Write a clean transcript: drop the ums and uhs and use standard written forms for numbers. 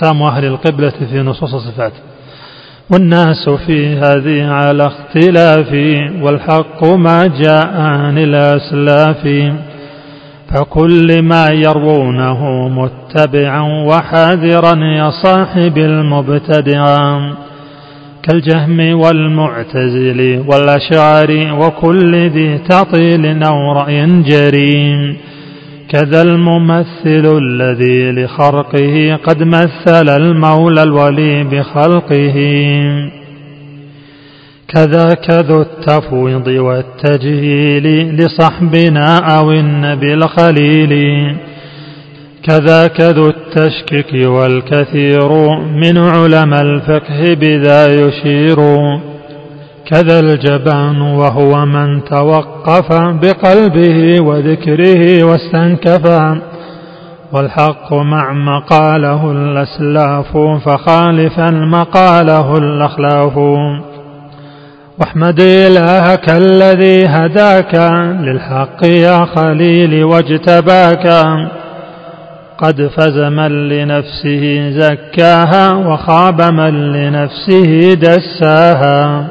أقسام أهل القبلة في نصوص الصفات. والناس في هذه على اختلاف، والحق ما جاء عن الأسلاف، فكل ما يروونه متبعا وحاذرا يا صاحب المبتدعا، كالجهم والمعتزل والأشعري وكل ذي تعطيل أو رأي جريم، كذا الممثل الذي لخرقه قد مثل المولى الولي بخلقه، كذاك ذو التفويض والتجهيل لصحبنا أو النبي الخليل، كذاك ذو التشكيك والكثير من علماء الفقه بذا يشير، كذا الجبان وهو من توقف بقلبه وذكره واستنكفا، والحق مع مقاله الأسلاف فخالفا مقاله الأخلاف، واحمد إلهك الذي هداك للحق يا خليل واجتباك، قد فز من لنفسه زكاها وخاب من لنفسه دساها.